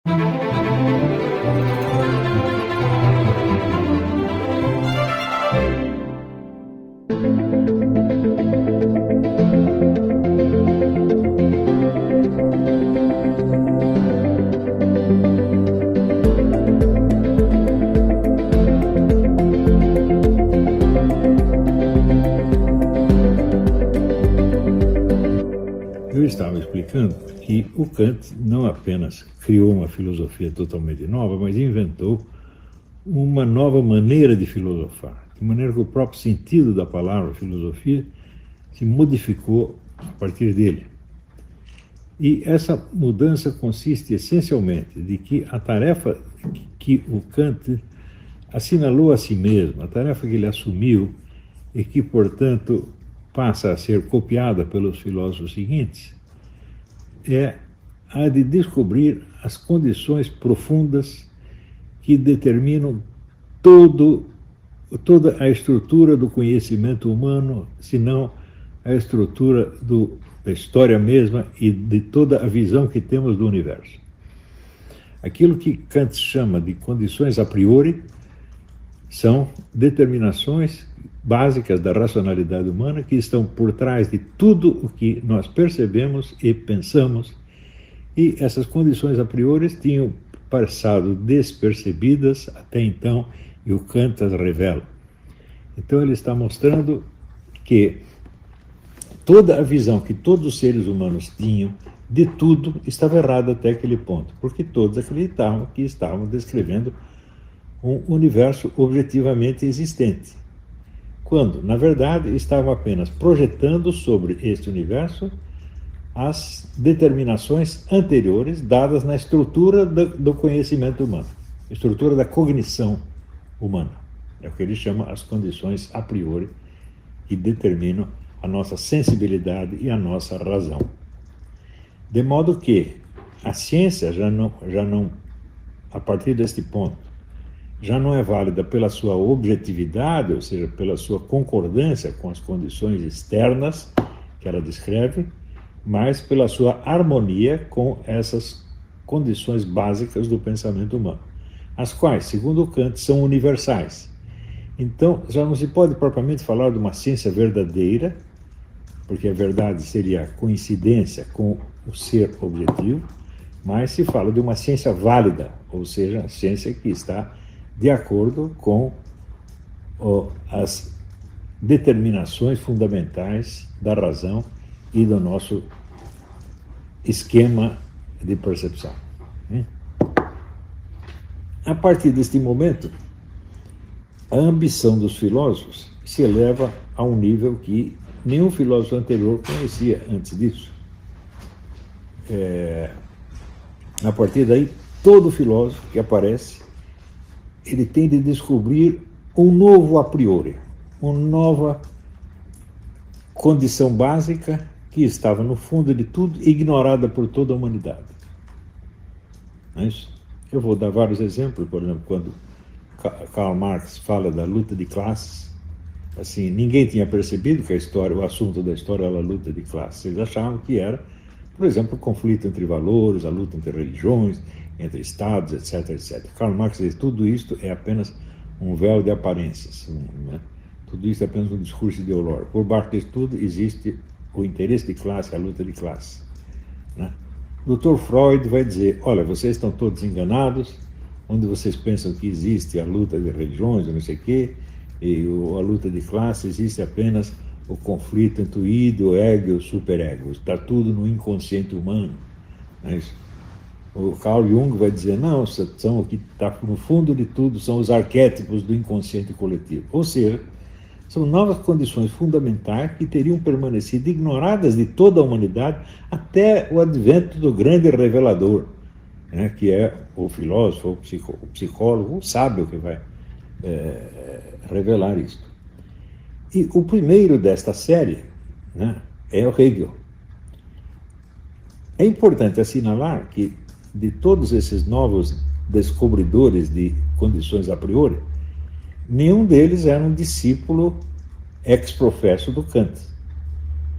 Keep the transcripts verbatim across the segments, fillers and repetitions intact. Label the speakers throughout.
Speaker 1: Eu estava explicando que o Kant não apenas criou uma filosofia totalmente nova, mas inventou uma nova maneira de filosofar, de maneira que o próprio sentido da palavra filosofia se modificou a partir dele. E essa mudança consiste essencialmente de que a tarefa que o Kant assinalou a si mesmo, a tarefa que ele assumiu e que, portanto, passa a ser copiada pelos filósofos seguintes, é a de descobrir as condições profundas que determinam todo, toda a estrutura do conhecimento humano, se não a estrutura do, da história mesma e de toda a visão que temos do universo. Aquilo que Kant chama de condições a priori são determinações básicas da racionalidade humana que estão por trás de tudo o que nós percebemos e pensamos, e essas condições a priori tinham passado despercebidas até então, e o Kant as revela. Então ele está mostrando que toda a visão que todos os seres humanos tinham de tudo estava errada até aquele ponto, porque todos acreditavam que estavam descrevendo um universo objetivamente existente, quando, na verdade, estavam apenas projetando sobre este universo as determinações anteriores dadas na estrutura do conhecimento humano, estrutura da cognição humana. É o que ele chama as condições a priori que determinam a nossa sensibilidade e a nossa razão. De modo que a ciência já não, já não, a partir deste ponto, já não é válida pela sua objetividade, ou seja, pela sua concordância com as condições externas que ela descreve, mas pela sua harmonia com essas condições básicas do pensamento humano, as quais, segundo Kant, são universais. Então, já não se pode propriamente falar de uma ciência verdadeira, porque a verdade seria a coincidência com o ser objetivo, mas se fala de uma ciência válida, ou seja, a ciência que está de acordo com oh, as determinações fundamentais da razão e do nosso esquema de percepção. A partir deste momento, a ambição dos filósofos se eleva a um nível que nenhum filósofo anterior conhecia antes disso. É, a partir daí, todo filósofo que aparece, ele tem de descobrir um novo a priori, uma nova condição básica que estava no fundo de tudo, ignorada por toda a humanidade. Mas eu vou dar vários exemplos, por exemplo, quando Karl Marx fala da luta de classes, assim, ninguém tinha percebido que a história, o assunto da história era a luta de classes. Eles achavam que era, por exemplo, o conflito entre valores, a luta entre religiões, entre estados, etc, etcétera. Karl Marx diz que tudo isto é apenas um véu de aparências, né? Tudo isso é apenas um discurso ideológico. Por baixo disso tudo existe o interesse de classe, a luta de classe, né? doutor Freud vai dizer, olha, vocês estão todos enganados, onde vocês pensam que existe a luta de religiões, ou não sei o quê, e a luta de classe, existe apenas o conflito entre o id, o ego e o superego. Está tudo no inconsciente humano. Não é isso? O Carl Jung vai dizer, não, são o que está no fundo de tudo, são os arquétipos do inconsciente coletivo. Ou seja, são novas condições fundamentais que teriam permanecido ignoradas de toda a humanidade até o advento do grande revelador, né, que é o filósofo, o, psico, o psicólogo, o sábio que vai é, revelar isto. E o primeiro desta série, né, é o Hegel. É importante assinalar que, de todos esses novos descobridores de condições a priori, nenhum deles era um discípulo ex-professo do Kant.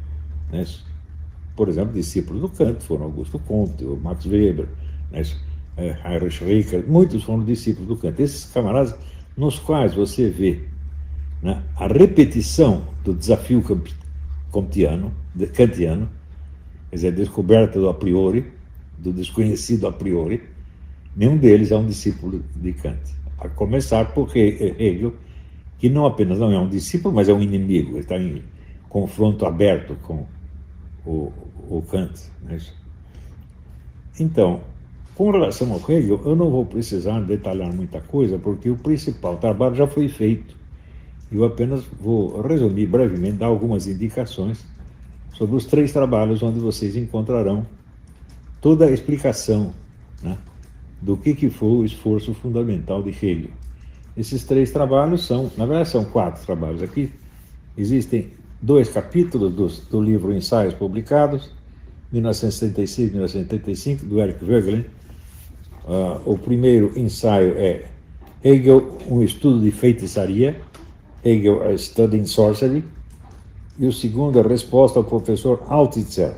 Speaker 1: Né? Por exemplo, discípulos do Kant foram Augusto Comte, o Max Weber, né? é, Heinrich Richter, muitos foram discípulos do Kant. Esses camaradas nos quais você vê, né, a repetição do desafio kantiano, kantiano, quer dizer, a descoberta do a priori, do desconhecido a priori. Nenhum deles é um discípulo de Kant. A começar por Hegel, que não apenas não é um discípulo, mas é um inimigo. Ele está em confronto aberto com o, o Kant. Né? Então, com relação ao Hegel, eu não vou precisar detalhar muita coisa, porque o principal trabalho já foi feito. Eu apenas vou resumir brevemente, dar algumas indicações sobre os três trabalhos onde vocês encontrarão toda a explicação, né, do que, que foi o esforço fundamental de Hegel. Esses três trabalhos são, na verdade são quatro trabalhos aqui, existem dois capítulos do, do livro Ensaios publicados, mil novecentos e setenta e seis a mil novecentos e setenta e cinco, do Eric Voegelin. Uh, o primeiro ensaio é Hegel, um estudo de feitiçaria, Hegel, a Study in Sorcery, e o segundo, a resposta ao professor Altitzer,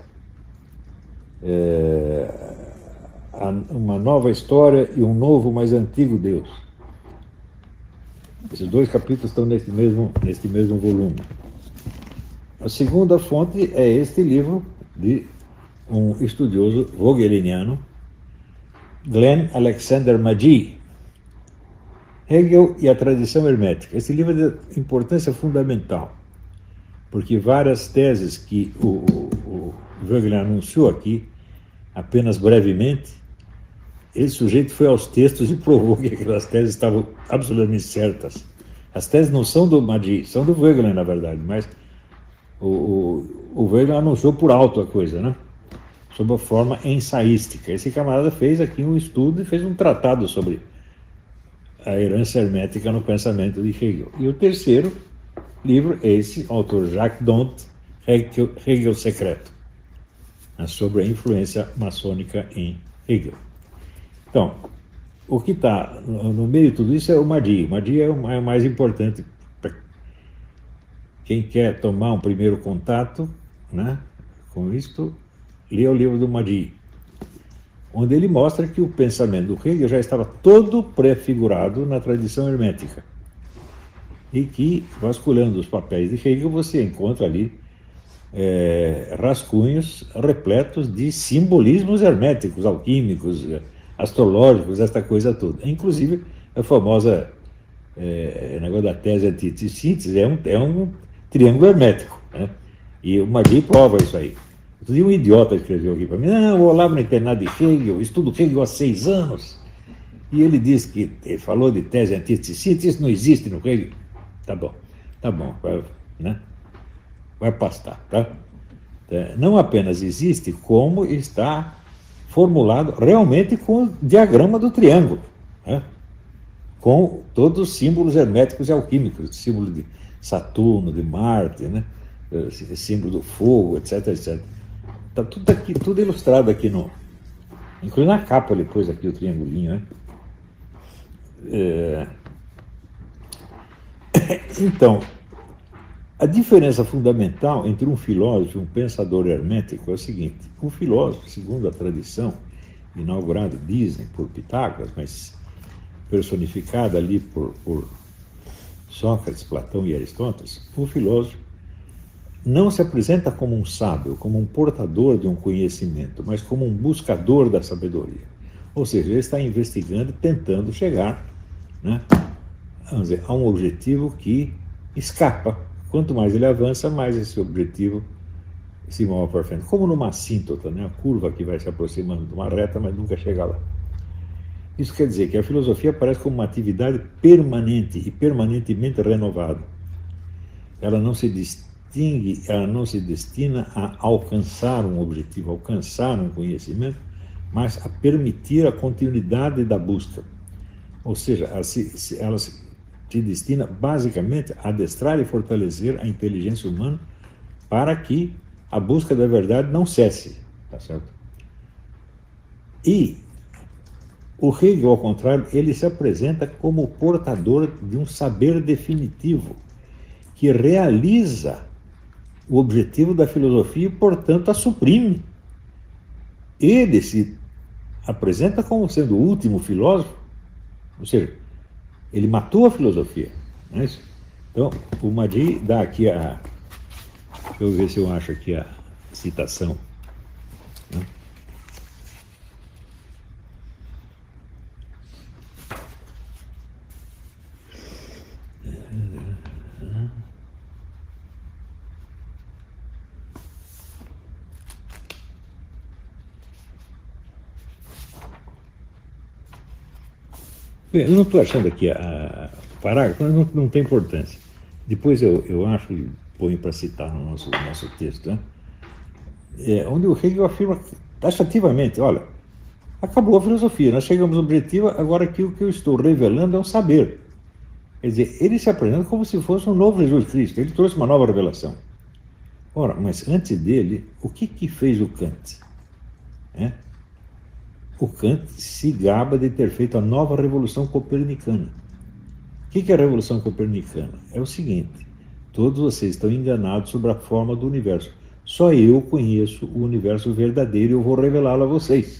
Speaker 1: é, uma nova história e um novo, mais antigo Deus. Esses dois capítulos estão neste mesmo, neste mesmo volume. A segunda fonte é este livro de um estudioso vogeliniano, Glenn Alexander Magee, Hegel e a tradição hermética. Esse livro é de importância fundamental, porque várias teses que o, o, o Voegelin anunciou aqui, apenas brevemente, esse sujeito foi aos textos e provou que aquelas teses estavam absolutamente certas. As teses não são do Magee, são do Voegelin, na verdade, mas o, o, o Voegelin anunciou por alto a coisa, né? Sob a forma ensaística. Esse camarada fez aqui um estudo e fez um tratado sobre a herança hermética no pensamento de Hegel. E o terceiro livro é esse, autor Jacques Dont, Hegel, Hegel Secreto, sobre a influência maçônica em Hegel. Então, o que está no meio de tudo isso é o Magee. O Magee é o mais importante para quem quer tomar um primeiro contato, né, com isto, lê o livro do Magee, onde ele mostra que o pensamento do Hegel já estava todo prefigurado na tradição hermética. E que, vasculhando os papéis de Hegel, você encontra ali é, rascunhos repletos de simbolismos herméticos, alquímicos, astrológicos, esta coisa toda. Inclusive, a famosa é, negócio da tese antítese-síntese é um, é um triângulo hermético, né? E o Magee prova isso aí. Outro dia um idiota escreveu aqui para mim: não, eu olhava no internado de Hegel, estudo Hegel há seis anos, e ele disse que, ele falou de tese antítese-síntese, isso não existe no Hegel. Tá bom, tá bom, vai, né? Vai pastar, tá? Não apenas existe, como está formulado realmente com o diagrama do triângulo, né? Com todos os símbolos herméticos e alquímicos, símbolo de Saturno, de Marte, né? Símbolo do fogo, etc, etcétera. Está tudo aqui, tudo ilustrado aqui no... Inclusive na capa ele pôs aqui o triangulinho, né? É... Então, a diferença fundamental entre um filósofo e um pensador hermético é o seguinte: o filósofo, segundo a tradição, inaugurado, dizem, por Pitágoras, mas personificada ali por, por Sócrates, Platão e Aristóteles, o filósofo não se apresenta como um sábio, como um portador de um conhecimento, mas como um buscador da sabedoria. Ou seja, ele está investigando e tentando chegar, né, vamos dizer, a um objetivo que escapa. Quanto mais ele avança, mais esse objetivo se move para frente. Como numa assíntota, né, a curva que vai se aproximando de uma reta, mas nunca chega lá. Isso quer dizer que a filosofia aparece como uma atividade permanente e permanentemente renovada. Ela não se distingue, ela não se destina a alcançar um objetivo, alcançar um conhecimento, mas a permitir a continuidade da busca. Ou seja, ela se, ela se se destina basicamente a adestrar e fortalecer a inteligência humana para que a busca da verdade não cesse, tá certo? E o Hegel, ao contrário, ele se apresenta como o portador de um saber definitivo que realiza o objetivo da filosofia e, portanto, a suprime. Ele se apresenta como sendo o último filósofo, ou seja, ele matou a filosofia. Não é isso? Então, o Mahdi dá aqui a... Deixa eu ver se eu acho aqui a citação. Né? Eu não estou achando aqui a, a parágrafo, mas não, não tem importância. Depois eu, eu acho e ponho para citar no nosso, nosso texto, né? É, onde o Hegel afirma taxativamente, olha, acabou a filosofia, nós chegamos ao objetivo, agora aqui o que eu estou revelando é um saber. Quer dizer, ele se apresenta como se fosse um novo Jesus Cristo, ele trouxe uma nova revelação. Ora, mas antes dele, o que que fez o Kant? É? O Kant se gaba de ter feito a nova revolução copernicana. O que que é a revolução copernicana? É o seguinte, todos vocês estão enganados sobre a forma do universo. Só eu conheço o universo verdadeiro e eu vou revelá-lo a vocês.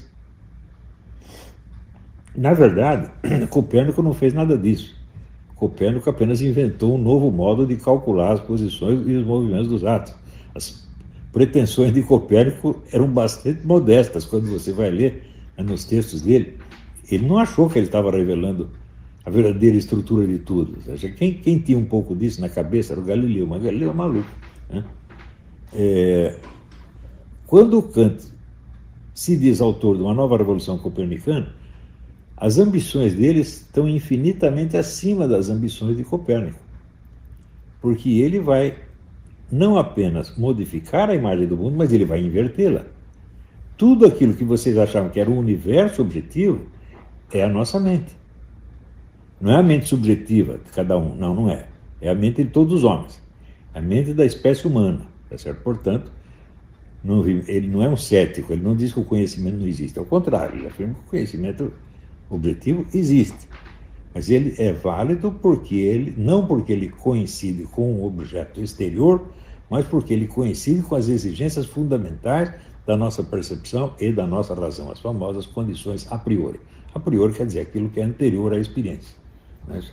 Speaker 1: Na verdade, Copérnico não fez nada disso. Copérnico apenas inventou um novo modo de calcular as posições e os movimentos dos átomos. As pretensões de Copérnico eram bastante modestas quando você vai ler, né, nos textos dele. Ele não achou que ele estava revelando a verdadeira estrutura de tudo. Ou seja, quem, quem tinha um pouco disso na cabeça era o Galileu, mas Galileu é maluco. Né? É, quando o Kant se diz autor de uma nova revolução copernicana, as ambições deles estão infinitamente acima das ambições de Copérnico, porque ele vai não apenas modificar a imagem do mundo, mas ele vai invertê-la. Tudo aquilo que vocês achavam que era um universo objetivo é a nossa mente. Não é a mente subjetiva de cada um, não, não é. É a mente de todos os homens, a mente da espécie humana, tá certo? Portanto, não, ele não é um cético, ele não diz que o conhecimento não existe, ao contrário, ele afirma que o conhecimento objetivo existe, mas ele é válido porque ele, não porque ele coincide com um objeto exterior, mas porque ele coincide com as exigências fundamentais da nossa percepção e da nossa razão, as famosas condições a priori. A priori quer dizer aquilo que é anterior à experiência. Mas...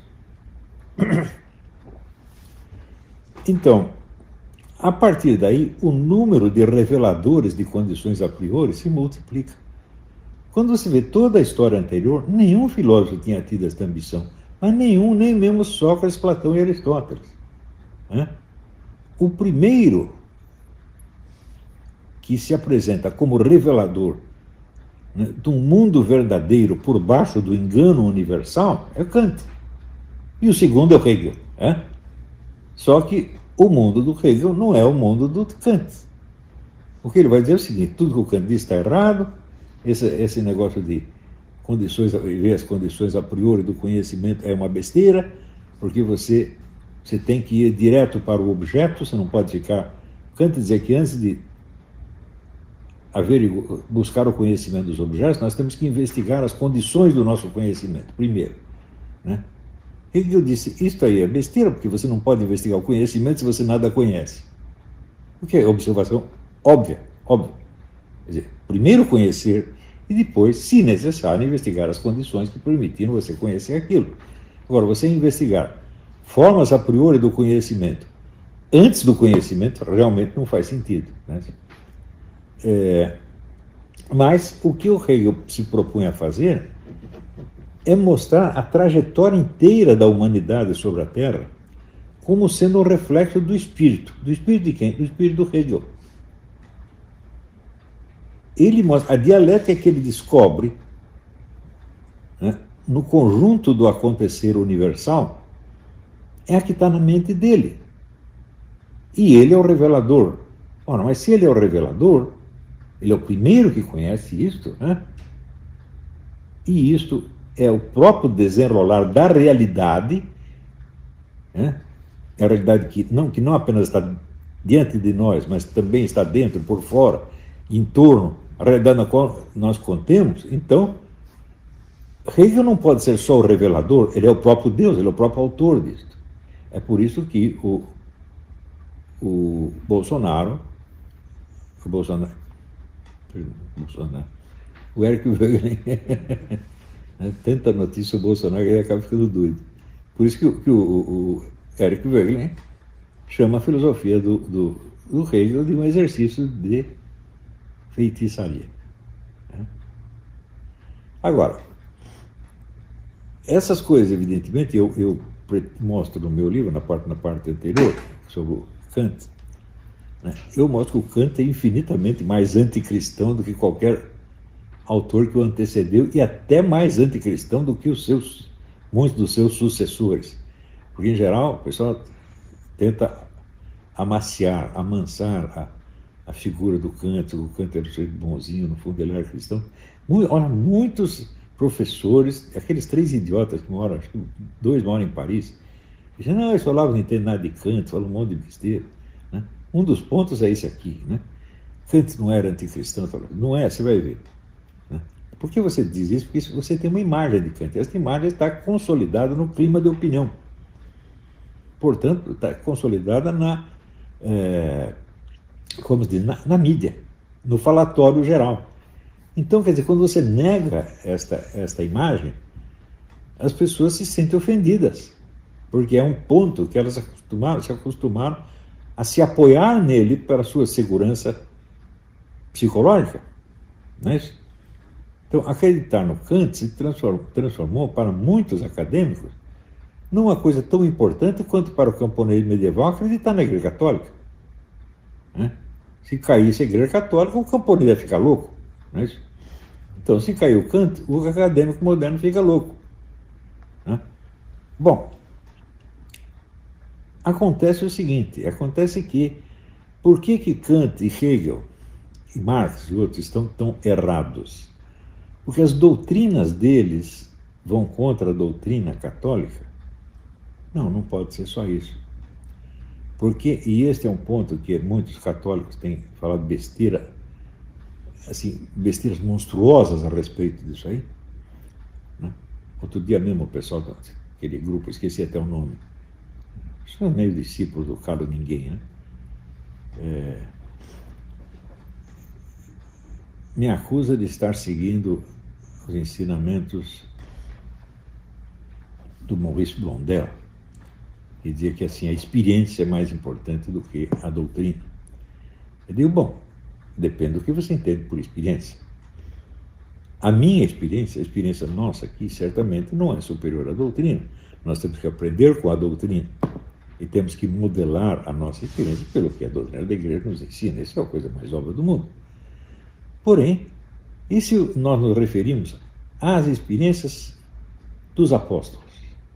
Speaker 1: Então, a partir daí, o número de reveladores de condições a priori se multiplica. Quando você vê toda a história anterior, nenhum filósofo tinha tido esta ambição, mas nenhum, nem mesmo Sócrates, Platão e Aristóteles. Né? O primeiro que se apresenta como revelador, né, de um mundo verdadeiro por baixo do engano universal é Kant. E o segundo é o Hegel. Né? Só que o mundo do Hegel não é o mundo do Kant. Porque ele vai dizer o seguinte, tudo que o Kant diz está errado, Esse, esse negócio de condições, ver as condições a priori do conhecimento é uma besteira, porque você, você tem que ir direto para o objeto, você não pode ficar... Kant dizia que antes de haver, buscar o conhecimento dos objetos, nós temos que investigar as condições do nosso conhecimento, primeiro. Né? Hegel disse, isto aí é besteira, porque você não pode investigar o conhecimento se você nada conhece. O que é observação óbvia, óbvia. Quer dizer, primeiro conhecer e depois, se necessário, investigar as condições que permitiram você conhecer aquilo. Agora, você investigar formas a priori do conhecimento antes do conhecimento realmente não faz sentido. Né? É, mas o que o Hegel se propunha a fazer é mostrar a trajetória inteira da humanidade sobre a Terra como sendo um reflexo do espírito. Do espírito de quem? Do espírito do Hegel. Ele mostra, a dialética que ele descobre, né, no conjunto do acontecer universal é a que está na mente dele. E ele é o revelador. Ora, mas se ele é o revelador, ele é o primeiro que conhece isto, né? E isto é o próprio desenrolar da realidade, né? É a realidade que não, que não apenas está diante de nós, mas também está dentro, por fora, em torno, a realidade na qual nós contemos. Então, Hegel não pode ser só o revelador, ele é o próprio Deus, ele é o próprio autor disto. É por isso que o, o Bolsonaro, o Bolsonaro, Bolsonaro O Eric Voegelin tanta notícia sobre o Bolsonaro que ele acaba ficando doido. Por isso que, o, que o, o Eric Voegelin chama a filosofia do, do, do Hegel de um exercício de feitiçaria. Agora, essas coisas, evidentemente, eu, eu mostro no meu livro, na parte, na parte anterior, sobre o Kant, né? Eu mostro que o Kant é infinitamente mais anticristão do que qualquer autor que o antecedeu e até mais anticristão do que os seus, muitos dos seus sucessores. Porque, em geral, o pessoal tenta amaciar, amansar a, a figura do Kant. O Kant era um sujeito bonzinho, no fundo ele era cristão. Muito, olha, muitos professores, aqueles três idiotas que moram, acho que dois moram em Paris, dizem, não, eles falavam, não entendem nada de Kant, falam um monte de besteira. Né? Um dos pontos é esse aqui. Né? Kant não era anticristão, não é, você vai ver. Né? Por que você diz isso? Porque você tem uma imagem de Kant, essa imagem está consolidada no clima de opinião. Portanto, está consolidada na, é, como se diz, na, na mídia, no falatório geral. Então, quer dizer, quando você nega esta, esta imagem, as pessoas se sentem ofendidas, porque é um ponto que elas acostumaram, se acostumaram a se apoiar nele para a sua segurança psicológica. Não é isso? Então, acreditar no Kant se transformou, transformou para muitos acadêmicos numa coisa tão importante quanto para o camponês medieval acreditar na Igreja Católica. Né? Se caísse a Igreja Católica, o camponês ia ficar louco. Não é isso? Então, se caiu o Kant, o acadêmico moderno fica louco. Né? Bom, acontece o seguinte, acontece que, por que que Kant e Hegel e Marx e outros estão tão errados? Porque as doutrinas deles vão contra a doutrina católica? Não, não pode ser só isso. Porque, e este é um ponto que muitos católicos têm falado besteira, assim, besteiras monstruosas a respeito disso aí. Né? Outro dia mesmo o pessoal daquele grupo, esqueci até o nome, são meio discípulos do Caro Ninguém, né? É, me acusa de estar seguindo os ensinamentos do Maurice Blondel, que dizia que assim, a experiência é mais importante do que a doutrina. Eu digo, bom, depende do que você entende por experiência. A minha experiência, a experiência nossa aqui, certamente não é superior à doutrina. Nós temos que aprender com a doutrina e temos que modelar a nossa experiência pelo que a doutrina da igreja nos ensina. Essa é a coisa mais óbvia do mundo. Porém, e se nós nos referimos às experiências dos apóstolos?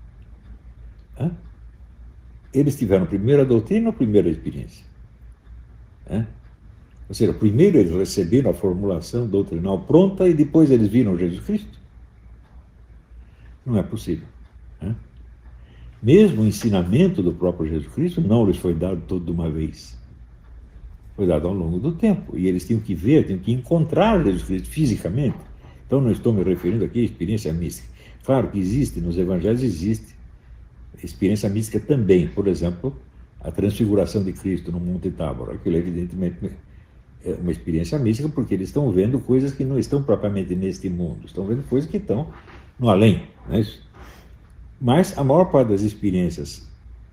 Speaker 1: Hã? Eles tiveram primeiro a doutrina ou primeiro a experiência? Hã? Ou seja, primeiro eles receberam a formulação doutrinal pronta e depois eles viram Jesus Cristo? Não é possível. Né? Mesmo o ensinamento do próprio Jesus Cristo não lhes foi dado todo de uma vez. Foi dado ao longo do tempo. E eles tinham que ver, tinham que encontrar Jesus Cristo fisicamente. Então não estou me referindo aqui à experiência mística. Claro que existe, nos evangelhos existe experiência mística também. Por exemplo, a transfiguração de Cristo no Monte Tábor. Aquilo evidentemente é uma experiência mística, porque eles estão vendo coisas que não estão propriamente neste mundo, estão vendo coisas que estão no além. Não é isso? Mas a maior parte das experiências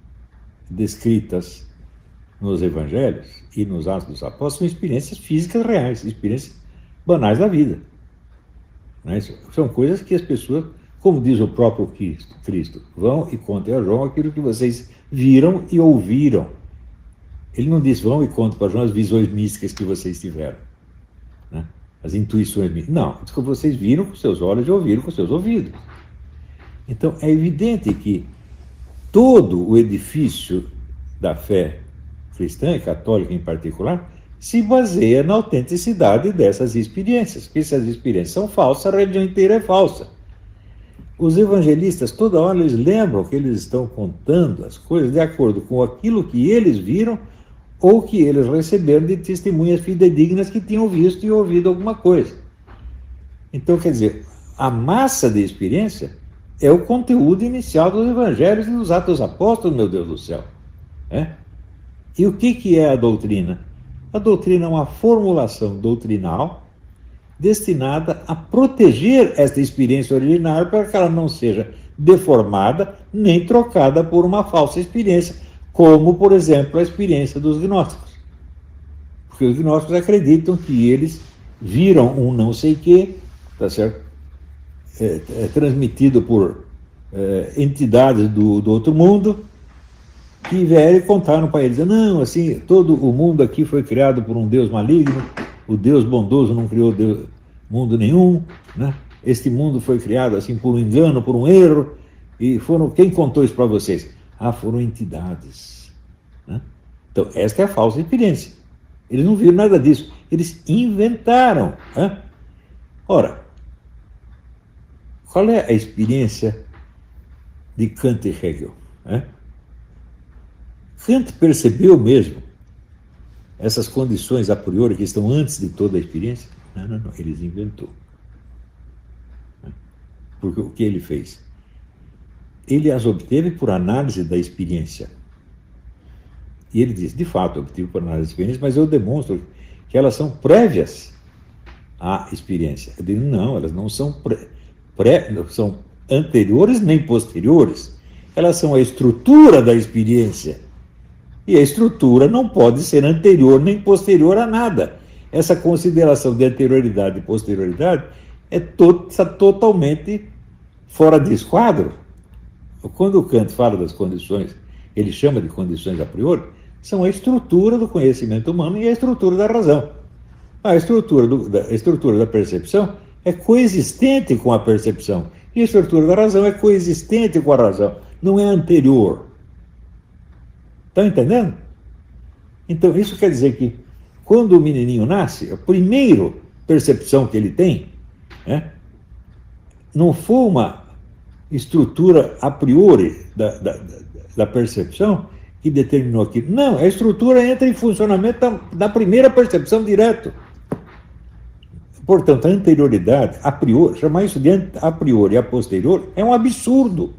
Speaker 1: descritas nos evangelhos e nos Atos dos Apóstolos são experiências físicas reais, experiências banais da vida. Não é isso? São coisas que as pessoas, como diz o próprio Cristo, Cristo, vão e contem a João aquilo que vocês viram e ouviram. Ele não diz, vão e contem para João as visões místicas que vocês tiveram, né? As intuições místicas. Não, diz que vocês viram com seus olhos e ouviram com seus ouvidos. Então, é evidente que todo o edifício da fé cristã e católica em particular se baseia na autenticidade dessas experiências. Porque se as experiências são falsas, a religião inteira é falsa. Os evangelistas, toda hora, eles lembram que eles estão contando as coisas de acordo com aquilo que eles viram ou que eles receberam de testemunhas fidedignas que tinham visto e ouvido alguma coisa. Então, quer dizer, a massa de experiência é o conteúdo inicial dos evangelhos e dos Atos dos Apóstolos, meu Deus do céu. É? E o que, que é a doutrina? A doutrina é uma formulação doutrinal destinada a proteger esta experiência originária para que ela não seja deformada nem trocada por uma falsa experiência, como, por exemplo, a experiência dos gnósticos. Porque os gnósticos acreditam que eles viram um não sei quê, tá certo? É, é transmitido por é, entidades do, do outro mundo, que vieram e contaram para eles, não, assim, todo o mundo aqui foi criado por um Deus maligno, o Deus bondoso não criou Deus, mundo nenhum, né? Este mundo foi criado assim por um engano, por um erro, e foram, quem contou isso para vocês? Ah, foram entidades, né? Então, esta é a falsa experiência. Eles não viram nada disso, eles inventaram, né? Ora, qual é a experiência de Kant e Hegel, né? Kant percebeu mesmo essas condições a priori que estão antes de toda a experiência? Não, não, não, eles inventou. Porque o que ele fez? Ele as obteve por análise da experiência. E ele diz, de fato, obtive por análise da experiência, mas eu demonstro que elas são prévias à experiência. Eu digo, não, elas não são, pré, pré, não são anteriores nem posteriores. Elas são a estrutura da experiência. E a estrutura não pode ser anterior nem posterior a nada. Essa consideração de anterioridade e posterioridade é to- está totalmente fora de esquadro. Quando o Kant fala das condições, ele chama de condições a priori, são a estrutura do conhecimento humano e a estrutura da razão. A estrutura, do, da, a estrutura da percepção é coexistente com a percepção, e a estrutura da razão é coexistente com a razão, não é anterior. Estão entendendo? Então, isso quer dizer que, quando o menininho nasce, a primeira percepção que ele tem, né, não foi uma estrutura a priori da, da, da percepção que determinou aquilo. Não, a estrutura entra em funcionamento da, da primeira percepção direto. Portanto, a anterioridade, a priori, chamar isso de a priori e a posterior, é um absurdo.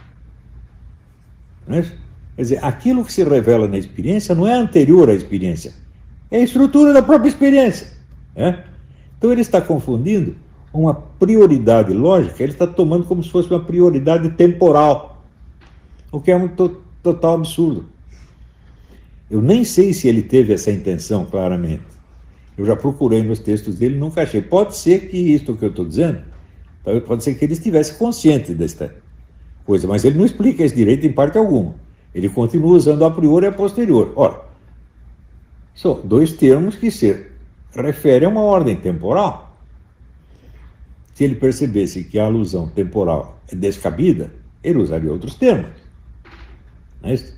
Speaker 1: Não é isso? Quer dizer, aquilo que se revela na experiência não é anterior à experiência, é a estrutura da própria experiência. Né? Então ele está confundindo uma prioridade lógica, ele está tomando como se fosse uma prioridade temporal, o que é um to- total absurdo. Eu nem sei se ele teve essa intenção claramente. Eu já procurei nos textos dele, nunca achei. Pode ser que isto que eu estou dizendo, pode ser que ele estivesse consciente desta coisa, mas ele não explica esse direito em parte alguma. Ele continua usando a priori e a posterior. Ora, são dois termos que se referem a uma ordem temporal. Se ele percebesse que a alusão temporal é descabida, ele usaria outros termos. Não é isso?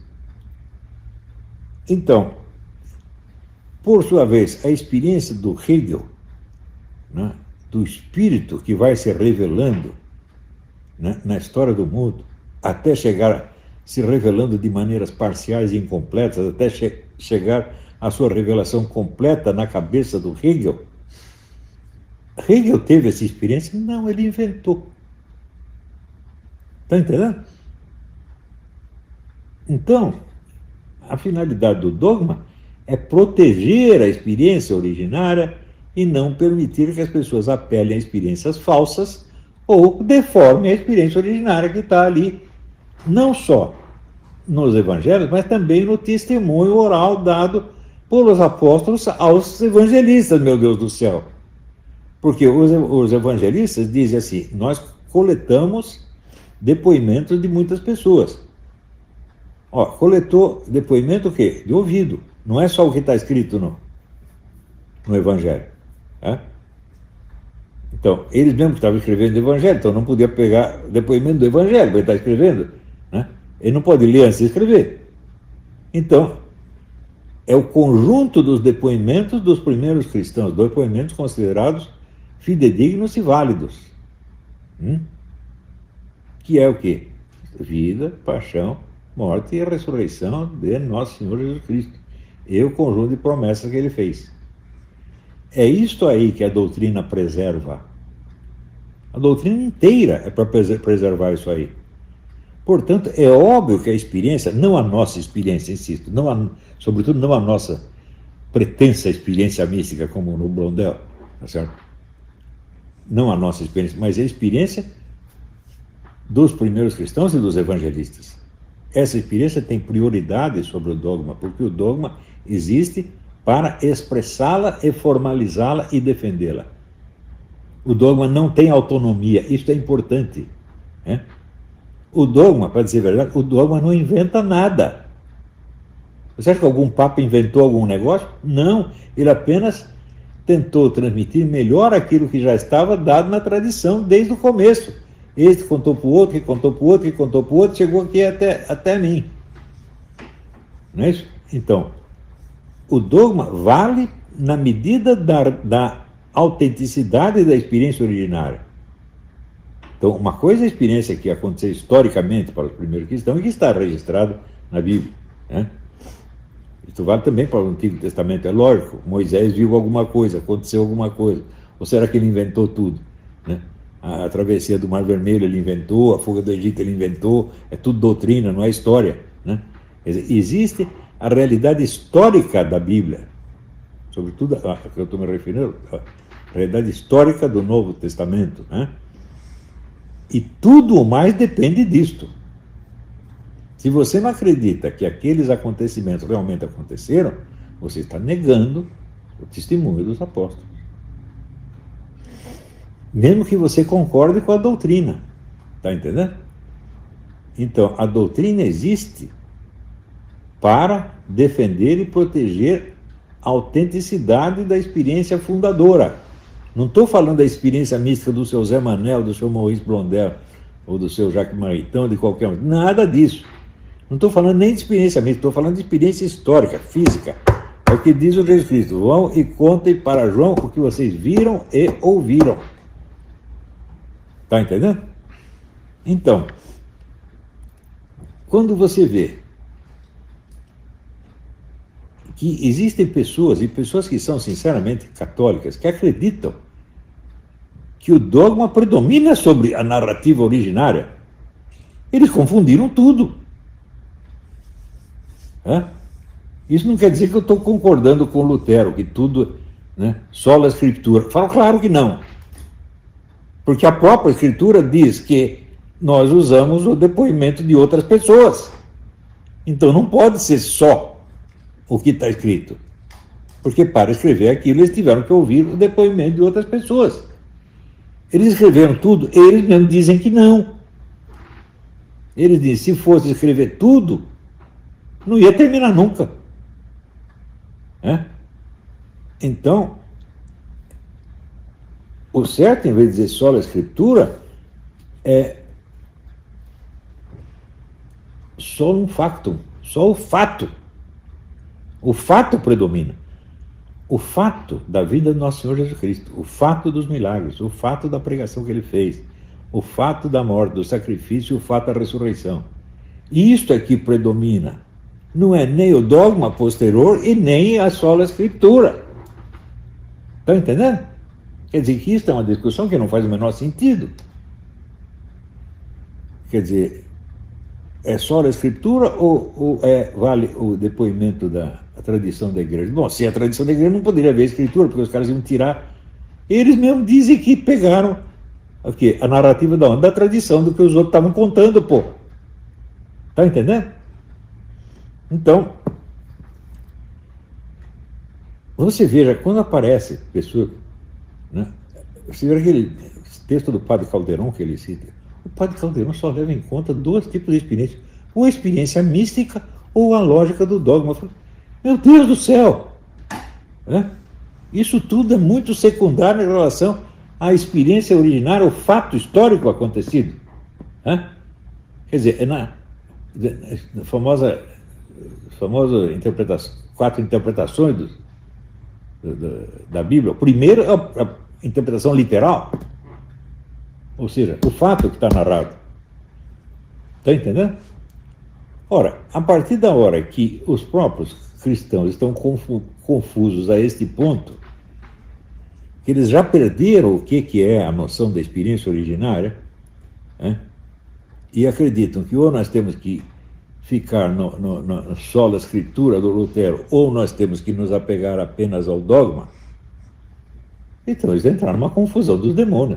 Speaker 1: Então, por sua vez, a experiência do Hegel, né, do espírito que vai se revelando, né, na história do mundo, até chegar se revelando de maneiras parciais e incompletas, até che- chegar à sua revelação completa na cabeça do Hegel. Hegel teve essa experiência? Não, ele inventou. Está entendendo? Então, a finalidade do dogma é proteger a experiência originária e não permitir que as pessoas apelem a experiências falsas ou deformem a experiência originária que está ali, não só nos evangelhos, mas também no testemunho oral dado pelos apóstolos aos evangelistas, meu Deus do céu. Porque os, os evangelistas dizem assim, nós coletamos depoimentos de muitas pessoas. Ó, coletou depoimento o quê? De ouvido. Não é só o que está escrito no, no Evangelho. Né? Então, eles mesmos estavam escrevendo o Evangelho, então não podia pegar depoimento do Evangelho, porque está escrevendo. Né? Ele não pode ler antes de escrever. Então, é o conjunto dos depoimentos dos primeiros cristãos, depoimentos considerados fidedignos e válidos. Hum? Que é o quê? Vida, paixão, morte e ressurreição de nosso Senhor Jesus Cristo. E o conjunto de promessas que ele fez. É isto aí que a doutrina preserva. A doutrina inteira é para preservar isso aí. Portanto, é óbvio que a experiência, não a nossa experiência, insisto, não a, sobretudo não a nossa pretensa experiência mística, como no Blondel, tá certo? não a nossa experiência, mas a experiência dos primeiros cristãos e dos evangelistas. Essa experiência tem prioridade sobre o dogma, porque o dogma existe para expressá-la e formalizá-la e defendê-la. O dogma não tem autonomia, isso é importante, né? O dogma, para dizer a verdade, o dogma não inventa nada. Você acha que algum papa inventou algum negócio? Não, ele apenas tentou transmitir melhor aquilo que já estava dado na tradição desde o começo. Este contou para o outro, que contou para o outro, que contou para o outro, chegou aqui até, até mim. Não é isso? Então, o dogma vale na medida da, da autenticidade da experiência originária. Então, uma coisa é a experiência que aconteceu historicamente para os primeiros cristãos e que está registrado na Bíblia, né? Isso vale também para o Antigo Testamento, é lógico. Moisés viu alguma coisa, aconteceu alguma coisa. Ou será que ele inventou tudo, né? A, a travessia do Mar Vermelho ele inventou, a fuga do Egito ele inventou, é tudo doutrina, não é história, né? Existe a realidade histórica da Bíblia, sobretudo a que eu estou me referindo, a realidade histórica do Novo Testamento, né? E tudo o mais depende disto. Se você não acredita que aqueles acontecimentos realmente aconteceram, você está negando o testemunho dos apóstolos. Mesmo que você concorde com a doutrina. Está entendendo? Então, a doutrina existe para defender e proteger a autenticidade da experiência fundadora. Não estou falando da experiência mística do seu Zé Manel, do seu Maurice Blondel, ou do seu Jacques Maritain, de qualquer um. Nada disso. Não estou falando nem de experiência mística, estou falando de experiência histórica, física. É o que diz o Jesus Cristo. Vão e contem para João o que vocês viram e ouviram. Está entendendo? Então, quando você vê que existem pessoas, e pessoas que são sinceramente católicas, que acreditam que o dogma predomina sobre a narrativa originária, eles confundiram tudo. É? Isso não quer dizer que eu estou concordando com Lutero, que tudo, né, sola a Escritura. Falo, claro que não. Porque a própria Escritura diz que nós usamos o depoimento de outras pessoas. Então não pode ser só o que está escrito. Porque para escrever aquilo eles tiveram que ouvir o depoimento de outras pessoas. Eles escreveram tudo, eles mesmos dizem que não. Eles dizem, se fosse escrever tudo, não ia terminar nunca. É? Então, o certo, em vez de dizer só a Escritura, é só um facto, só o fato. O fato predomina. O fato da vida do nosso Senhor Jesus Cristo, o fato dos milagres, o fato da pregação que ele fez, o fato da morte, do sacrifício, o fato da ressurreição. E isto é que predomina. Não é nem o dogma posterior e nem a sola Escritura. Estão entendendo? Quer dizer que isso é uma discussão que não faz o menor sentido. Quer dizer, é só a Escritura ou, ou é, vale o depoimento da a tradição da igreja? Bom, se a tradição da igreja não poderia haver Escritura, porque os caras iam tirar. Eles mesmos dizem que pegaram o quê? A narrativa da onde? Da tradição, do que os outros estavam contando, pô. Tá entendendo? Então, você veja, quando aparece pessoa, né, você vê aquele texto do Padre Calderon que ele cita, o Padre Calderon só leva em conta dois tipos de experiência, ou a experiência mística ou a lógica do dogma. Meu Deus do céu! Né? Isso tudo é muito secundário em relação à experiência originária, ao fato histórico acontecido. Né? Quer dizer, é na, na famosa, famosa interpretação, quatro interpretações do, do, da Bíblia. Primeiro é a, a interpretação literal, ou seja, o fato que está narrado. Está entendendo? Ora, a partir da hora que os próprios cristãos estão confu confusos a este ponto, que eles já perderam o que, que é a noção da experiência originária, né, e acreditam que ou nós temos que ficar no, no, no sola Escritura do Lutero, ou nós temos que nos apegar apenas ao dogma, Então eles entraram numa confusão dos demônios.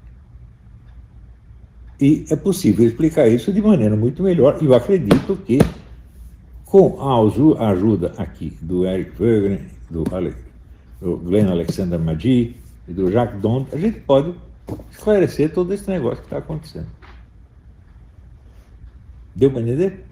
Speaker 1: E é possível explicar isso de maneira muito melhor. E eu acredito que, com a ajuda aqui do Eric Wegener, do, Ale, do Glenn Alexander Magee e do Jacques Dond, a gente pode esclarecer todo esse negócio que está acontecendo. Deu para entender?